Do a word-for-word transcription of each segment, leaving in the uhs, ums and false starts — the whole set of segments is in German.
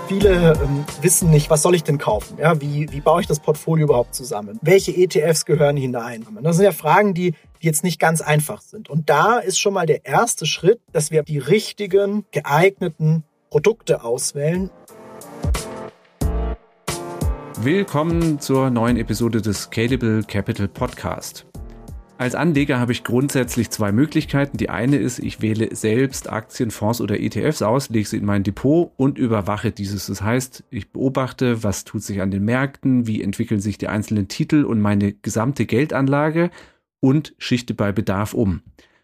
Viele ähm, wissen nicht, was soll ich denn kaufen? Ja, wie, wie baue ich das Portfolio überhaupt zusammen? Welche E T Fs gehören hinein? Das sind ja Fragen, die, die jetzt nicht ganz einfach sind. Und da ist schon mal der erste Schritt, dass wir die richtigen, geeigneten Produkte auswählen. Willkommen zur neuen Episode des Scalable Capital Podcast. Als Anleger habe ich grundsätzlich zwei Möglichkeiten. Die eine ist, ich wähle selbst Aktien, Fonds oder E T Fs aus, lege sie in mein Depot und überwache dieses. Das heißt, ich beobachte, was tut sich an den Märkten, wie entwickeln sich die einzelnen Titel und meine gesamte Geldanlage und schichte bei Bedarf um.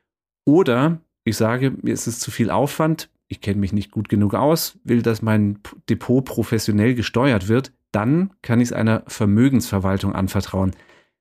Oder ich sage, mir ist es zu viel Aufwand, ich kenne mich nicht gut genug aus, will, dass mein Depot professionell gesteuert wird, dann kann ich es einer Vermögensverwaltung anvertrauen.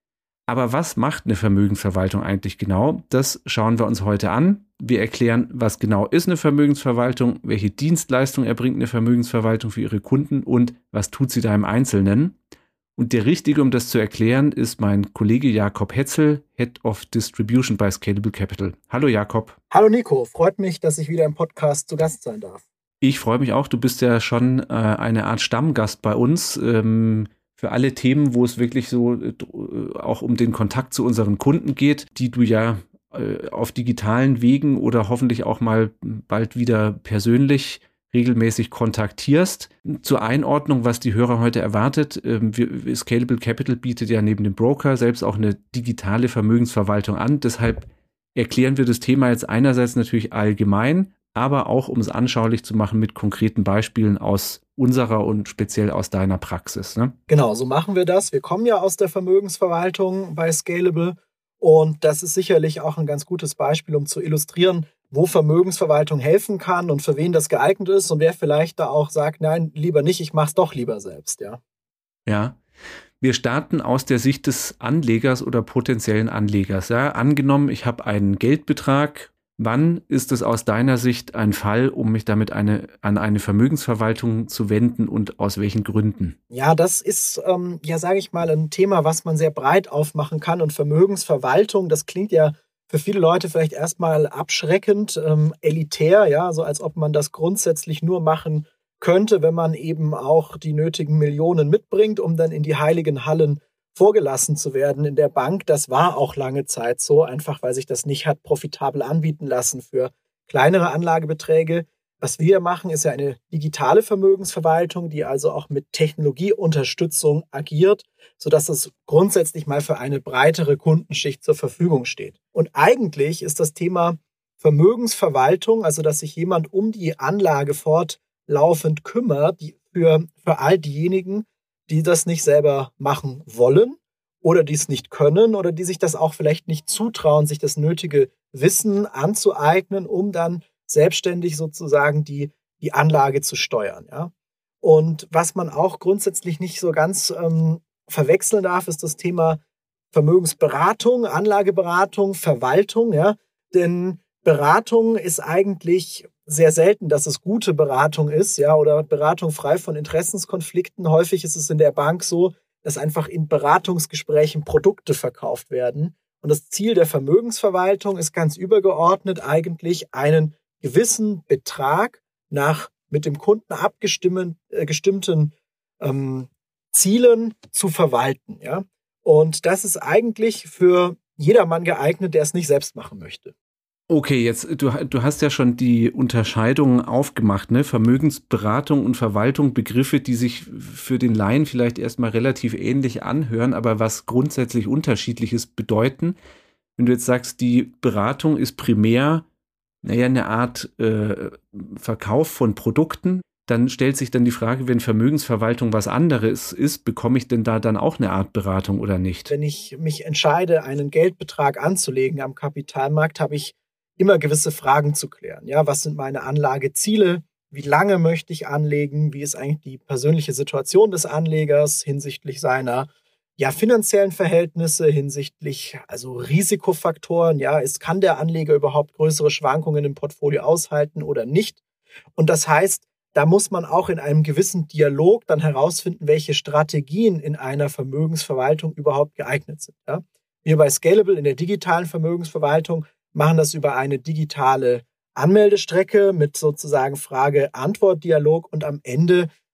Aber was macht eine Vermögensverwaltung eigentlich genau? Das schauen wir uns heute an. Wir erklären, was genau ist eine Vermögensverwaltung, welche Dienstleistung erbringt eine Vermögensverwaltung für ihre Kunden und was tut sie da im Einzelnen. Und der Richtige, um das zu erklären, ist mein Kollege Jakob Hetzel, Head of Distribution bei Scalable Capital. Hallo Jakob. Hallo Nico, freut mich, dass ich wieder im Podcast zu Gast sein darf. Ich freue mich auch, du bist ja schon äh, eine Art Stammgast bei uns. Ähm, Für alle Themen, wo es wirklich so äh, auch um den Kontakt zu unseren Kunden geht, die du ja äh, auf digitalen Wegen oder hoffentlich auch mal bald wieder persönlich regelmäßig kontaktierst. Zur Einordnung, was die Hörer heute erwartet, äh, wir, Scalable Capital bietet ja neben dem Broker selbst auch eine digitale Vermögensverwaltung an. Deshalb erklären wir das Thema jetzt einerseits natürlich allgemein, aber auch, um es anschaulich zu machen mit konkreten Beispielen aus unserer und speziell aus deiner Praxis. Ne? Genau, so machen wir das. Wir kommen ja aus der Vermögensverwaltung bei Scalable und das ist sicherlich auch ein ganz gutes Beispiel, um zu illustrieren, wo Vermögensverwaltung helfen kann und für wen das geeignet ist und wer vielleicht da auch sagt, nein, lieber nicht, ich mache es doch lieber selbst. Ja. Ja. Wir starten aus der Sicht des Anlegers oder potenziellen Anlegers. Ja? Angenommen, ich habe einen Geldbetrag. Wann ist es aus deiner Sicht ein Fall, um mich damit eine, an eine Vermögensverwaltung zu wenden und aus welchen Gründen? Ja, das ist, ähm, ja, sage ich mal, ein Thema, was man sehr breit aufmachen kann. Und Vermögensverwaltung, das klingt ja für viele Leute vielleicht erstmal abschreckend, ähm, elitär, ja, so als ob man das grundsätzlich nur machen könnte, wenn man eben auch die nötigen Millionen mitbringt, um dann in die heiligen Hallen vorgelassen zu werden in der Bank. Das war auch lange Zeit so, einfach weil sich das nicht hat profitabel anbieten lassen für kleinere Anlagebeträge. Was wir machen, ist ja eine digitale Vermögensverwaltung, die also auch mit Technologieunterstützung agiert, sodass es grundsätzlich mal für eine breitere Kundenschicht zur Verfügung steht. Und eigentlich ist das Thema Vermögensverwaltung, also dass sich jemand um die Anlage fortlaufend kümmert, die für, für all diejenigen, die das nicht selber machen wollen oder die es nicht können oder die sich das auch vielleicht nicht zutrauen, sich das nötige Wissen anzueignen, um dann selbstständig sozusagen die, die Anlage zu steuern. Ja? Und was man auch grundsätzlich nicht so ganz ähm, verwechseln darf, ist das Thema Vermögensberatung, Anlageberatung, Verwaltung. Ja? Denn Beratung ist eigentlich sehr selten, dass es gute Beratung ist, ja, oder Beratung frei von Interessenskonflikten. Häufig ist es in der Bank so, dass einfach in Beratungsgesprächen Produkte verkauft werden. Und das Ziel der Vermögensverwaltung ist ganz übergeordnet eigentlich, einen gewissen Betrag nach mit dem Kunden abgestimmten äh, gestimmten, ähm, Zielen zu verwalten, ja. Und das ist eigentlich für jedermann geeignet, der es nicht selbst machen möchte. Okay, jetzt, du, du hast ja schon die Unterscheidungen aufgemacht, ne? Vermögensberatung und Verwaltung, Begriffe, die sich für den Laien vielleicht erstmal relativ ähnlich anhören, aber was grundsätzlich Unterschiedliches bedeuten. Wenn du jetzt sagst, die Beratung ist primär, naja, eine Art äh, Verkauf von Produkten, dann stellt sich dann die Frage, wenn Vermögensverwaltung was anderes ist, bekomme ich denn da dann auch eine Art Beratung oder nicht? Wenn ich mich entscheide, einen Geldbetrag anzulegen am Kapitalmarkt, habe ich immer gewisse Fragen zu klären. Ja, was sind meine Anlageziele? Wie lange möchte ich anlegen? Wie ist eigentlich die persönliche Situation des Anlegers hinsichtlich seiner ja, finanziellen Verhältnisse, hinsichtlich also Risikofaktoren? Ja, ist, kann der Anleger überhaupt größere Schwankungen im Portfolio aushalten oder nicht? Und das heißt, da muss man auch in einem gewissen Dialog dann herausfinden, welche Strategien in einer Vermögensverwaltung überhaupt geeignet sind. Ja? Wir bei Scalable in der digitalen Vermögensverwaltung machen das über eine digitale Anmeldestrecke mit sozusagen Frage-Antwort-Dialog und am Ende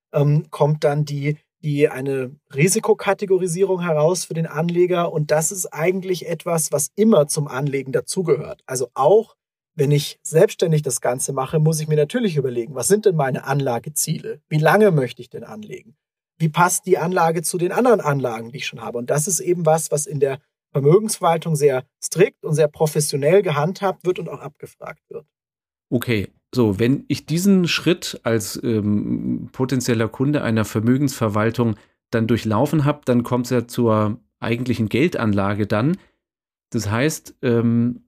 ähm, kommt dann die, die eine Risikokategorisierung heraus für den Anleger. Und das ist eigentlich etwas, was immer zum Anlegen dazugehört. Also auch wenn ich selbstständig das Ganze mache, muss ich mir natürlich überlegen, was sind denn meine Anlageziele? Wie lange möchte ich denn anlegen? Wie passt die Anlage zu den anderen Anlagen, die ich schon habe? Und das ist eben was, was in der Vermögensverwaltung sehr strikt und sehr professionell gehandhabt wird und auch abgefragt wird. Okay, so, wenn ich diesen Schritt als ähm, potenzieller Kunde einer Vermögensverwaltung dann durchlaufen habe, dann kommt es ja zur eigentlichen Geldanlage dann. Das heißt, ähm,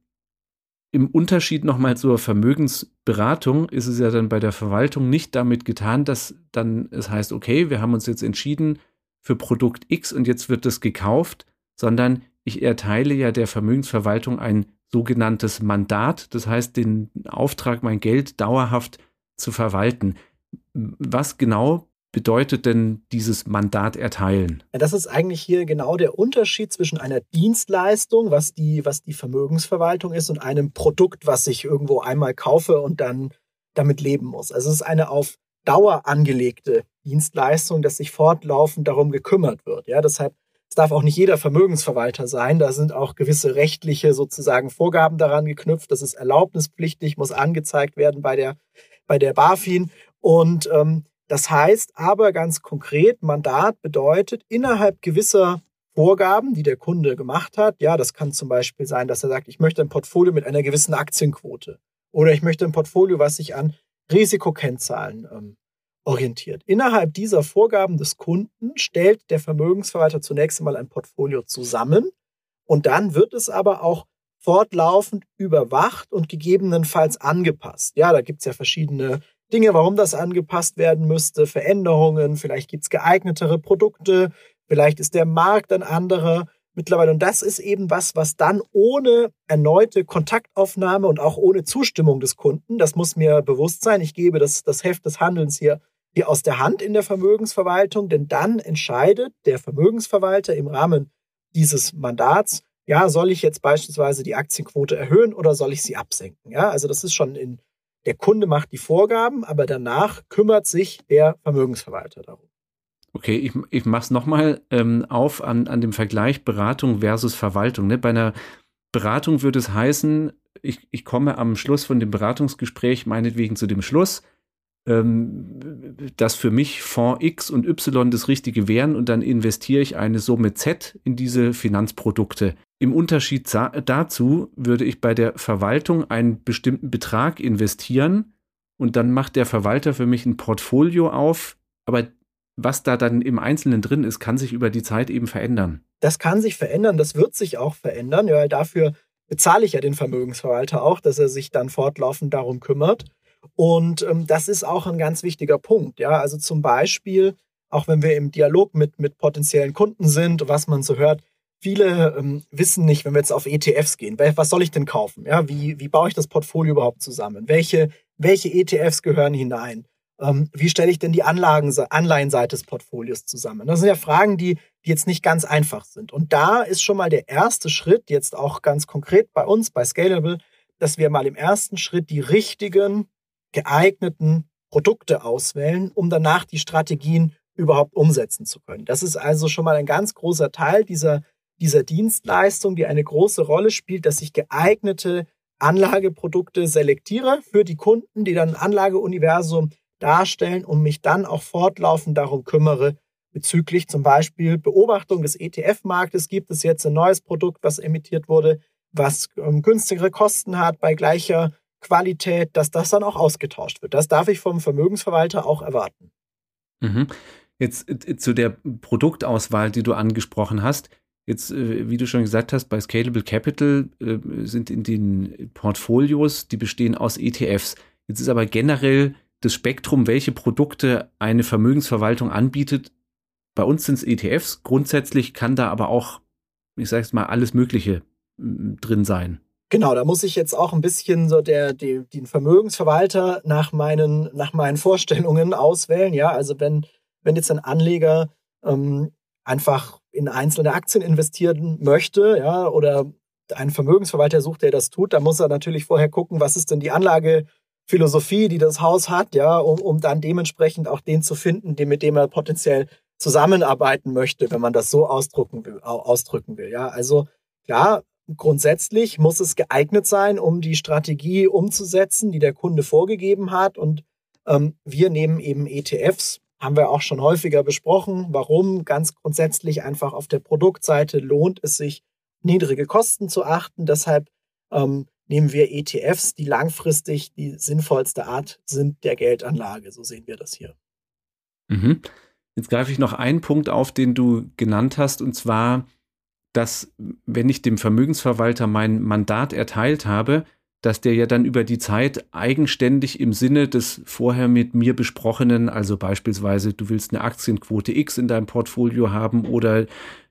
im Unterschied nochmal zur Vermögensberatung ist es ja dann bei der Verwaltung nicht damit getan, dass dann es heißt, okay, wir haben uns jetzt entschieden für Produkt X und jetzt wird das gekauft, sondern ich erteile ja der Vermögensverwaltung ein sogenanntes Mandat, das heißt den Auftrag, mein Geld dauerhaft zu verwalten. Was genau bedeutet denn dieses Mandat erteilen? Ja, das ist eigentlich hier genau der Unterschied zwischen einer Dienstleistung, was die, was die Vermögensverwaltung ist, und einem Produkt, was ich irgendwo einmal kaufe und dann damit leben muss. Also es ist eine auf Dauer angelegte Dienstleistung, dass sich fortlaufend darum gekümmert wird. Ja, deshalb, es darf auch nicht jeder Vermögensverwalter sein. Da sind auch gewisse rechtliche sozusagen Vorgaben daran geknüpft. Das ist erlaubnispflichtig, muss angezeigt werden bei der, bei der BaFin. Und ähm, das heißt aber ganz konkret, Mandat bedeutet innerhalb gewisser Vorgaben, die der Kunde gemacht hat. Ja, das kann zum Beispiel sein, dass er sagt, ich möchte ein Portfolio mit einer gewissen Aktienquote oder ich möchte ein Portfolio, was sich an Risikokennzahlen ähm, orientiert. Innerhalb dieser Vorgaben des Kunden stellt der Vermögensverwalter zunächst einmal ein Portfolio zusammen und dann wird es aber auch fortlaufend überwacht und gegebenenfalls angepasst. Ja, da gibt es ja verschiedene Dinge, warum das angepasst werden müsste, Veränderungen, vielleicht gibt es geeignetere Produkte, vielleicht ist der Markt ein anderer mittlerweile. Und das ist eben was, was dann ohne erneute Kontaktaufnahme und auch ohne Zustimmung des Kunden, das muss mir bewusst sein, ich gebe das, das Heft des Handelns hier, hier aus der Hand in der Vermögensverwaltung, denn dann entscheidet der Vermögensverwalter im Rahmen dieses Mandats, ja, soll ich jetzt beispielsweise die Aktienquote erhöhen oder soll ich sie absenken? Ja, also das ist schon in Der Kunde macht die Vorgaben, aber danach kümmert sich der Vermögensverwalter darum. Okay, ich, ich mache es nochmal ähm, auf an, an dem Vergleich Beratung versus Verwaltung. Ne? Bei einer Beratung würde es heißen, ich, ich komme am Schluss von dem Beratungsgespräch meinetwegen zu dem Schluss, ähm, dass für mich Fonds X und Y das Richtige wären und dann investiere ich eine Summe Z in diese Finanzprodukte. Im Unterschied dazu würde ich bei der Verwaltung einen bestimmten Betrag investieren und dann macht der Verwalter für mich ein Portfolio auf, aber was da dann im Einzelnen drin ist, kann sich über die Zeit eben verändern. Das kann sich verändern, das wird sich auch verändern, weil dafür bezahle ich ja den Vermögensverwalter auch, dass er sich dann fortlaufend darum kümmert. Und ähm, das ist auch ein ganz wichtiger Punkt. Ja, also zum Beispiel, auch wenn wir im Dialog mit, mit potenziellen Kunden sind, was man so hört, viele ähm, wissen nicht, wenn wir jetzt auf E T Fs gehen, was soll ich denn kaufen? Ja, wie, wie baue ich das Portfolio überhaupt zusammen? Welche, welche E T Fs gehören hinein? Ähm, wie stelle ich denn die Anlagen, Anleihenseite des Portfolios zusammen? Das sind ja Fragen, die, die jetzt nicht ganz einfach sind. Und da ist schon mal der erste Schritt, jetzt auch ganz konkret bei uns, bei Scalable, dass wir mal im ersten Schritt die richtigen, geeigneten Produkte auswählen, um danach die Strategien überhaupt umsetzen zu können. Das ist also schon mal ein ganz großer Teil dieser dieser Dienstleistung, die eine große Rolle spielt, dass ich geeignete Anlageprodukte selektiere für die Kunden, die dann ein Anlageuniversum darstellen und mich dann auch fortlaufend darum kümmere, bezüglich zum Beispiel Beobachtung des E T F-Marktes. Gibt es jetzt ein neues Produkt, was emittiert wurde, was ähm, günstigere Kosten hat bei gleicher Qualität, dass das dann auch ausgetauscht wird. Das darf ich vom Vermögensverwalter auch erwarten. Mhm. Jetzt äh, zu der Produktauswahl, die du angesprochen hast. Jetzt, wie du schon gesagt hast, bei Scalable Capital äh, sind in den Portfolios, die bestehen aus E T Fs. Jetzt ist aber generell das Spektrum, welche Produkte eine Vermögensverwaltung anbietet. Bei uns sind es E T Fs. Grundsätzlich kann da aber auch, ich sage es mal, alles Mögliche drin sein. Genau, da muss ich jetzt auch ein bisschen so der, die, den Vermögensverwalter nach meinen, nach meinen Vorstellungen auswählen. Ja, also wenn, wenn jetzt ein Anleger ähm, einfach in einzelne Aktien investieren möchte, ja, oder einen Vermögensverwalter sucht, der das tut, dann muss er natürlich vorher gucken, was ist denn die Anlage Philosophie, die das Haus hat, ja, um, um dann dementsprechend auch den zu finden, den, mit dem er potenziell zusammenarbeiten möchte, wenn man das so ausdrücken will, ausdrücken will. Ja, also klar, grundsätzlich muss es geeignet sein, um die Strategie umzusetzen, die der Kunde vorgegeben hat. Und ähm, wir nehmen eben E T Fs, haben wir auch schon häufiger besprochen. Warum? Ganz grundsätzlich einfach auf der Produktseite lohnt es sich, niedrige Kosten zu achten. Deshalb ähm, nehmen wir E T Fs, die langfristig die sinnvollste Art sind der Geldanlage. So sehen wir das hier. Mhm. Jetzt greife ich noch einen Punkt auf, den du genannt hast, und zwar, dass, wenn ich dem Vermögensverwalter mein Mandat erteilt habe, dass der ja dann über die Zeit eigenständig im Sinne des vorher mit mir besprochenen, also beispielsweise, du willst eine Aktienquote X in deinem Portfolio haben oder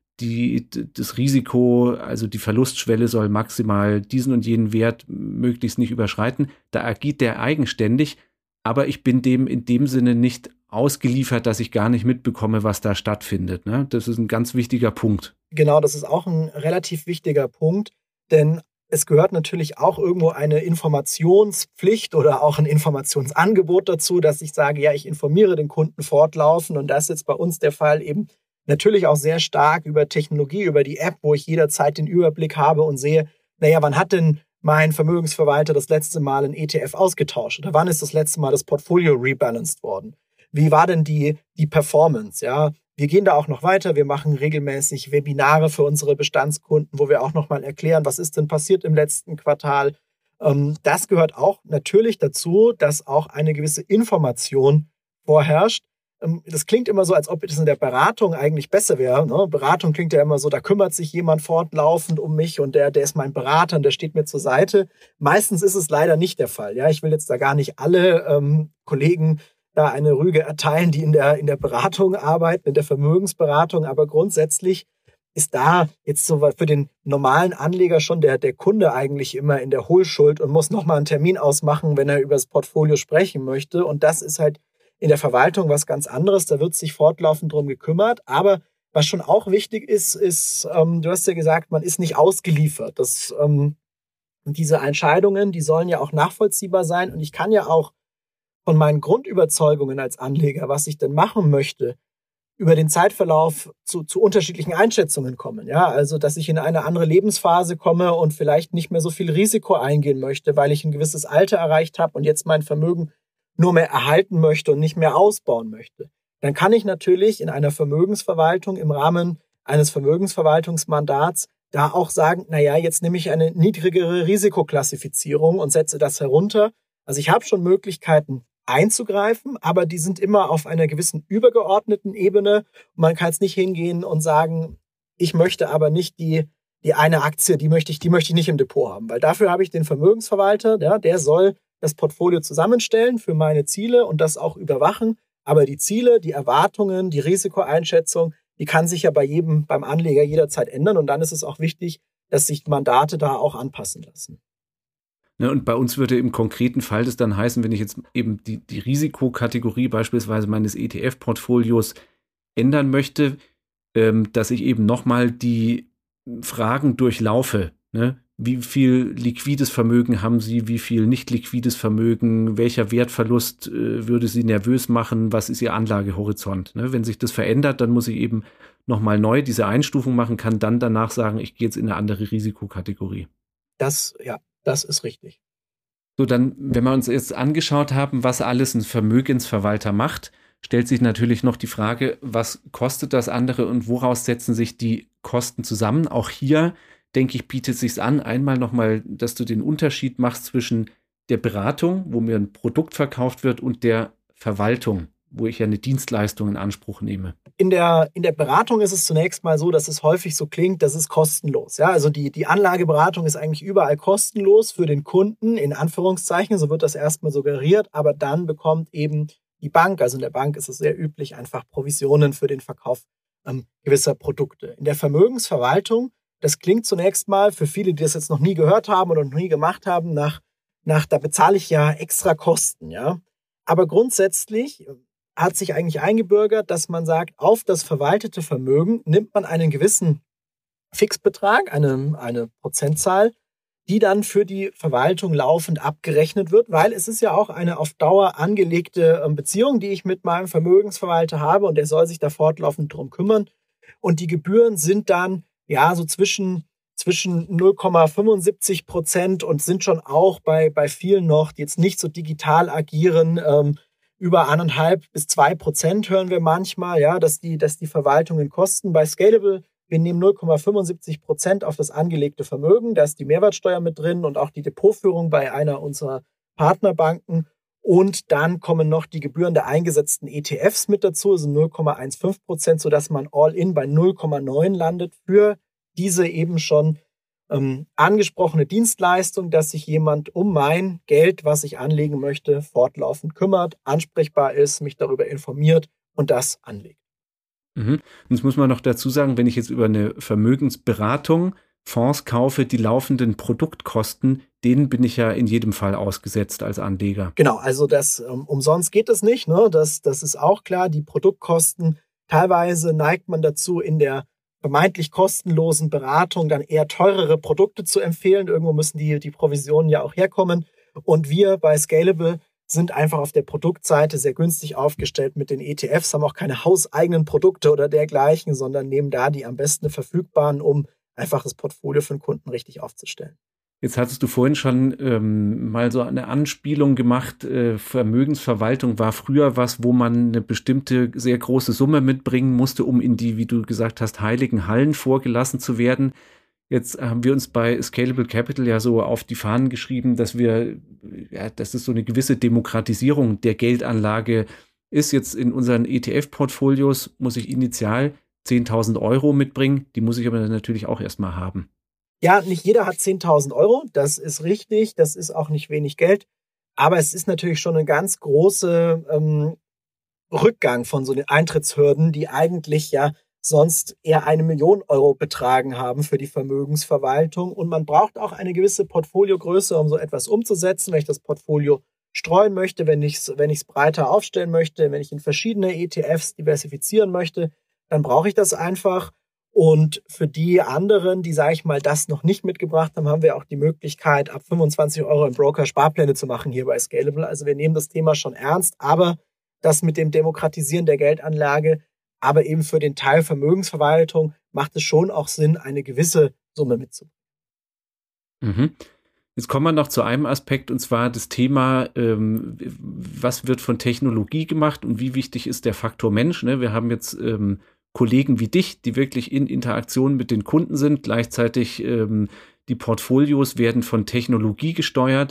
die, das Risiko, also die Verlustschwelle soll maximal diesen und jenen Wert möglichst nicht überschreiten, da agiert der eigenständig, aber ich bin dem in dem Sinne nicht ausgeliefert, dass ich gar nicht mitbekomme, was da stattfindet. Ne? Das ist ein ganz wichtiger Punkt. Genau, das ist auch ein relativ wichtiger Punkt, denn es gehört natürlich auch irgendwo eine Informationspflicht oder auch ein Informationsangebot dazu, dass ich sage, ja, ich informiere den Kunden fortlaufend, und das ist jetzt bei uns der Fall eben natürlich auch sehr stark über Technologie, über die App, wo ich jederzeit den Überblick habe und sehe, naja, wann hat denn mein Vermögensverwalter das letzte Mal ein E T F ausgetauscht oder wann ist das letzte Mal das Portfolio rebalanced worden? Wie war denn die, die Performance? Ja, wir gehen da auch noch weiter. Wir machen regelmäßig Webinare für unsere Bestandskunden, wo wir auch nochmal erklären, was ist denn passiert im letzten Quartal. Das gehört auch natürlich dazu, dass auch eine gewisse Information vorherrscht. Das klingt immer so, als ob das in der Beratung eigentlich besser wäre. Ne? Beratung klingt ja immer so, da kümmert sich jemand fortlaufend um mich und der, der ist mein Berater und der steht mir zur Seite. Meistens ist es leider nicht der Fall. Ja, ich will jetzt da gar nicht alle ähm, Kollegen da eine Rüge erteilen, die in der, in der Beratung arbeiten, in der Vermögensberatung. Aber grundsätzlich ist da jetzt so für den normalen Anleger schon der, der Kunde eigentlich immer in der Hohlschuld und muss nochmal einen Termin ausmachen, wenn er über das Portfolio sprechen möchte. Und das ist halt in der Verwaltung was ganz anderes. Da wird sich fortlaufend drum gekümmert. Aber was schon auch wichtig ist, ist, ähm, du hast ja gesagt, man ist nicht ausgeliefert. Das, ähm, diese Entscheidungen, die sollen ja auch nachvollziehbar sein. Und ich kann ja auch von meinen Grundüberzeugungen als Anleger, was ich denn machen möchte, über den Zeitverlauf zu, zu unterschiedlichen Einschätzungen kommen. Ja, also, dass ich in eine andere Lebensphase komme und vielleicht nicht mehr so viel Risiko eingehen möchte, weil ich ein gewisses Alter erreicht habe und jetzt mein Vermögen nur mehr erhalten möchte und nicht mehr ausbauen möchte. Dann kann ich natürlich in einer Vermögensverwaltung im Rahmen eines Vermögensverwaltungsmandats da auch sagen, na ja, jetzt nehme ich eine niedrigere Risikoklassifizierung und setze das herunter. Also ich habe schon Möglichkeiten einzugreifen, aber die sind immer auf einer gewissen übergeordneten Ebene. Und man kann jetzt nicht hingehen und sagen, ich möchte aber nicht die, die eine Aktie, die möchte ich, die möchte ich nicht im Depot haben, weil dafür habe ich den Vermögensverwalter, ja, der soll das Portfolio zusammenstellen für meine Ziele und das auch überwachen. Aber die Ziele, die Erwartungen, die Risikoeinschätzung, die kann sich ja bei jedem, beim Anleger jederzeit ändern. Und dann ist es auch wichtig, dass sich Mandate da auch anpassen lassen. Ne, und bei uns würde im konkreten Fall das dann heißen, wenn ich jetzt eben die, die Risikokategorie beispielsweise meines E T F-Portfolios ändern möchte, ähm, dass ich eben nochmal die Fragen durchlaufe. Ne? Wie viel liquides Vermögen haben Sie, wie viel nicht liquides Vermögen, welcher Wertverlust äh, würde Sie nervös machen, was ist Ihr Anlagehorizont? Ne? Wenn sich das verändert, dann muss ich eben nochmal neu diese Einstufung machen, kann dann danach sagen, ich gehe jetzt in eine andere Risikokategorie. Das, ja. Das ist richtig. So, dann, wenn wir uns jetzt angeschaut haben, was alles ein Vermögensverwalter macht, stellt sich natürlich noch die Frage, was kostet das andere und woraus setzen sich die Kosten zusammen? Auch hier, denke ich, bietet es sich an, einmal nochmal, dass du den Unterschied machst zwischen der Beratung, wo mir ein Produkt verkauft wird, und der Verwaltung, wo ich ja eine Dienstleistung in Anspruch nehme. In der, in der Beratung ist es zunächst mal so, dass es häufig so klingt, das ist kostenlos. Ja, also die, die Anlageberatung ist eigentlich überall kostenlos für den Kunden, in Anführungszeichen, so wird das erstmal suggeriert, aber dann bekommt eben die Bank, also in der Bank ist es sehr üblich, einfach Provisionen für den Verkauf ähm, gewisser Produkte. In der Vermögensverwaltung, das klingt zunächst mal für viele, die das jetzt noch nie gehört haben oder noch nie gemacht haben, nach, nach da bezahle ich ja extra Kosten, ja. Aber grundsätzlich hat sich eigentlich eingebürgert, dass man sagt, auf das verwaltete Vermögen nimmt man einen gewissen Fixbetrag, eine, eine Prozentzahl, die dann für die Verwaltung laufend abgerechnet wird, weil es ist ja auch eine auf Dauer angelegte Beziehung, die ich mit meinem Vermögensverwalter habe und der soll sich da fortlaufend drum kümmern. Und die Gebühren sind dann ja so zwischen, zwischen null Komma fünfundsiebzig Prozent und sind schon auch bei, bei vielen noch, die jetzt nicht so digital agieren, ähm, über anderthalb bis zwei Prozent hören wir manchmal, ja, dass die, dass die Verwaltungen kosten. Bei Scalable, wir nehmen null Komma fünfundsiebzig Prozent auf das angelegte Vermögen. Da ist die Mehrwertsteuer mit drin und auch die Depotführung bei einer unserer Partnerbanken. Und dann kommen noch die Gebühren der eingesetzten E T Fs mit dazu, also null Komma fünfzehn Prozent, sodass man all-in bei null Komma neun landet für diese eben schon ähm, angesprochene Dienstleistung, dass sich jemand um mein Geld, was ich anlegen möchte, fortlaufend kümmert, ansprechbar ist, mich darüber informiert und das anlegt. Mhm. Und jetzt muss man noch dazu sagen, wenn ich jetzt über eine Vermögensberatung Fonds kaufe, die laufenden Produktkosten, denen bin ich ja in jedem Fall ausgesetzt als Anleger. Genau, also das ähm, umsonst geht es nicht, ne? Das, das ist auch klar. Die Produktkosten, teilweise neigt man dazu, in der vermeintlich kostenlosen Beratung dann eher teurere Produkte zu empfehlen. Irgendwo müssen die, die Provisionen ja auch herkommen. Und wir bei Scalable sind einfach auf der Produktseite sehr günstig aufgestellt mit den E T Fs, haben auch keine hauseigenen Produkte oder dergleichen, sondern nehmen da die am besten verfügbaren, um einfach das Portfolio für den Kunden richtig aufzustellen. Jetzt hattest du vorhin schon ähm, mal so eine Anspielung gemacht, äh, Vermögensverwaltung war früher was, wo man eine bestimmte sehr große Summe mitbringen musste, um in die, wie du gesagt hast, heiligen Hallen vorgelassen zu werden. Jetzt haben wir uns bei Scalable Capital ja so auf die Fahnen geschrieben, dass wir, ja, dass es so eine gewisse Demokratisierung der Geldanlage ist. Jetzt in unseren E T F-Portfolios muss ich initial zehntausend Euro mitbringen. Die muss ich aber natürlich auch erstmal haben. Ja, nicht jeder hat zehntausend Euro. Das ist richtig. Das ist auch nicht wenig Geld. Aber es ist natürlich schon eine ganz große ähm, Rückgang von so den Eintrittshürden, die eigentlich ja sonst eher eine Million Euro betragen haben für die Vermögensverwaltung. Und man braucht auch eine gewisse Portfoliogröße, um so etwas umzusetzen, wenn ich das Portfolio streuen möchte, wenn ich es wenn ich es breiter aufstellen möchte, wenn ich in verschiedene E T Fs diversifizieren möchte, dann brauche ich das einfach. Und für die anderen, die, sage ich mal, das noch nicht mitgebracht haben, haben wir auch die Möglichkeit, ab fünfundzwanzig Euro im Broker Sparpläne zu machen hier bei Scalable. Also wir nehmen das Thema schon ernst, aber das mit dem Demokratisieren der Geldanlage, aber eben für den Teil Vermögensverwaltung macht es schon auch Sinn, eine gewisse Summe mitzubringen. Mhm. Jetzt kommen wir noch zu einem Aspekt, und zwar das Thema, ähm, was wird von Technologie gemacht und wie wichtig ist der Faktor Mensch, ne? Wir haben jetzt ähm, Kollegen wie dich, die wirklich in Interaktion mit den Kunden sind. Gleichzeitig ähm, die Portfolios werden von Technologie gesteuert.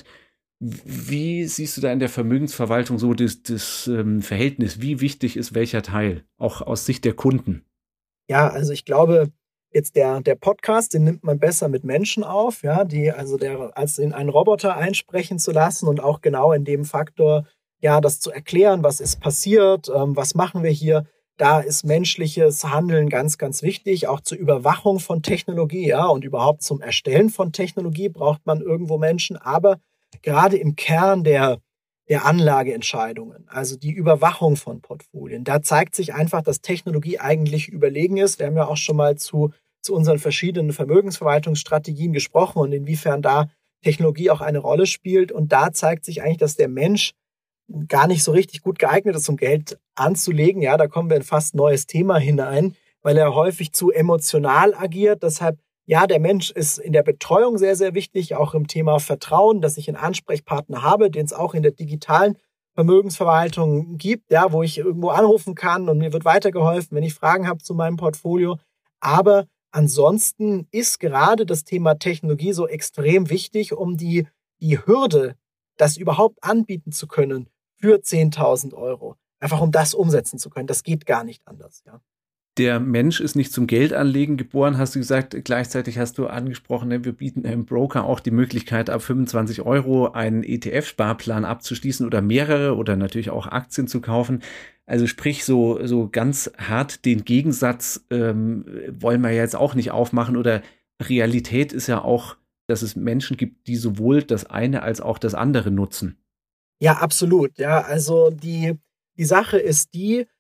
Wie siehst du da in der Vermögensverwaltung so das, das ähm, Verhältnis? Wie wichtig ist welcher Teil, auch aus Sicht der Kunden? Ja, also ich glaube, jetzt der, der Podcast, den nimmt man besser mit Menschen auf, ja, die, also der, als in einen Roboter einsprechen zu lassen und auch genau in dem Faktor, ja, das zu erklären, was ist passiert, ähm, was machen wir hier. Da ist menschliches Handeln ganz, ganz wichtig, auch zur Überwachung von Technologie, ja, und überhaupt zum Erstellen von Technologie braucht man irgendwo Menschen, aber gerade im Kern der, der Anlageentscheidungen, also die Überwachung von Portfolien, da zeigt sich einfach, dass Technologie eigentlich überlegen ist. Wir haben ja auch schon mal zu, zu unseren verschiedenen Vermögensverwaltungsstrategien gesprochen und inwiefern da Technologie auch eine Rolle spielt. Und da zeigt sich eigentlich, dass der Mensch gar nicht so richtig gut geeignet ist, um Geld anzulegen. Ja, da kommen wir in fast neues Thema hinein, weil er häufig zu emotional agiert. Deshalb, ja, der Mensch ist in der Betreuung sehr, sehr wichtig, auch im Thema Vertrauen, dass ich einen Ansprechpartner habe, den es auch in der digitalen Vermögensverwaltung gibt, ja, wo ich irgendwo anrufen kann und mir wird weitergeholfen, wenn ich Fragen habe zu meinem Portfolio. Aber ansonsten ist gerade das Thema Technologie so extrem wichtig, um die, die Hürde, das überhaupt anbieten zu können, für zehntausend Euro. Einfach um das umsetzen zu können. Das geht gar nicht anders, ja. Der Mensch ist nicht zum Geldanlegen geboren, hast du gesagt. Gleichzeitig hast du angesprochen, wir bieten im Broker auch die Möglichkeit, ab fünfundzwanzig Euro einen E T F-Sparplan abzuschließen oder mehrere oder natürlich auch Aktien zu kaufen. Also sprich, so, so ganz hart den Gegensatz ähm, wollen wir jetzt auch nicht aufmachen. Oder Realität ist ja auch, dass es Menschen gibt, die sowohl das eine als auch das andere nutzen. Ja, absolut. Ja, also die, die Sache ist die,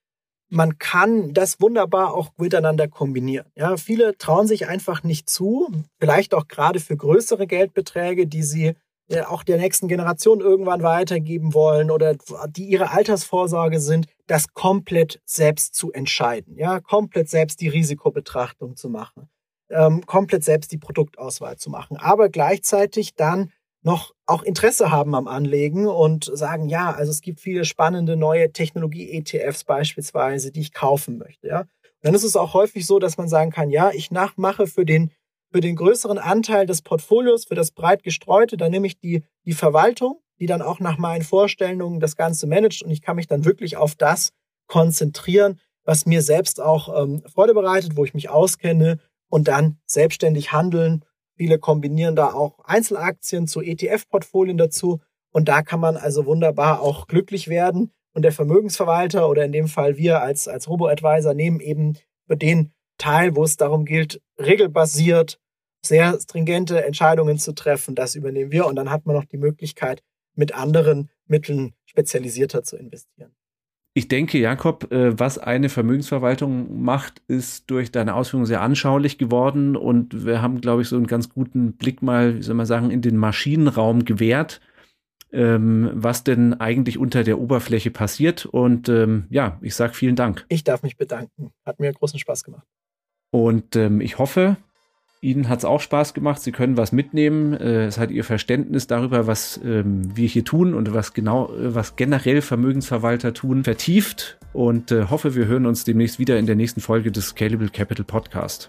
man kann das wunderbar auch miteinander kombinieren. Ja, viele trauen sich einfach nicht zu, vielleicht auch gerade für größere Geldbeträge, die sie auch der nächsten Generation irgendwann weitergeben wollen oder die ihre Altersvorsorge sind, das komplett selbst zu entscheiden, ja, komplett selbst die Risikobetrachtung zu machen, ähm, komplett selbst die Produktauswahl zu machen, aber gleichzeitig dann noch auch Interesse haben am Anlegen und sagen, ja, also es gibt viele spannende neue Technologie-E T Fs beispielsweise, die ich kaufen möchte, ja. Und dann ist es auch häufig so, dass man sagen kann, ja, ich nachmache für den Für den größeren Anteil des Portfolios, für das breit gestreute, dann nehme ich die, die Verwaltung, die dann auch nach meinen Vorstellungen das Ganze managt und ich kann mich dann wirklich auf das konzentrieren, was mir selbst auch ähm, Freude bereitet, wo ich mich auskenne und dann selbstständig handeln. Viele kombinieren da auch Einzelaktien zu E T F-Portfolien dazu und da kann man also wunderbar auch glücklich werden und der Vermögensverwalter oder in dem Fall wir als, als Robo-Advisor nehmen eben für den Teil, wo es darum gilt, regelbasiert sehr stringente Entscheidungen zu treffen. Das übernehmen wir und dann hat man noch die Möglichkeit, mit anderen Mitteln spezialisierter zu investieren. Ich denke, Jakob, was eine Vermögensverwaltung macht, ist durch deine Ausführungen sehr anschaulich geworden und wir haben, glaube ich, so einen ganz guten Blick mal, wie soll man sagen, in den Maschinenraum gewährt, was denn eigentlich unter der Oberfläche passiert und ja, ich sage vielen Dank. Ich darf mich bedanken. Hat mir großen Spaß gemacht. Und ähm, ich hoffe, Ihnen hat es auch Spaß gemacht. Sie können was mitnehmen. Äh, es hat Ihr Verständnis darüber, was ähm, wir hier tun und was genau, äh, was generell Vermögensverwalter tun, vertieft. Und äh, hoffe, wir hören uns demnächst wieder in der nächsten Folge des Scalable Capital Podcast.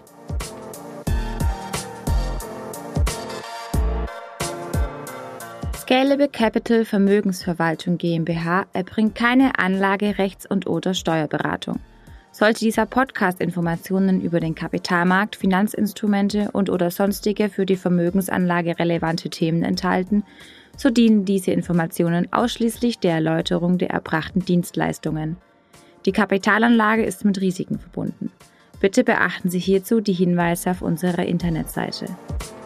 Scalable Capital Vermögensverwaltung GmbH erbringt keine Anlage-, Rechts- und oder Steuerberatung. Sollte dieser Podcast Informationen über den Kapitalmarkt, Finanzinstrumente und oder sonstige für die Vermögensanlage relevante Themen enthalten, so dienen diese Informationen ausschließlich der Erläuterung der erbrachten Dienstleistungen. Die Kapitalanlage ist mit Risiken verbunden. Bitte beachten Sie hierzu die Hinweise auf unserer Internetseite.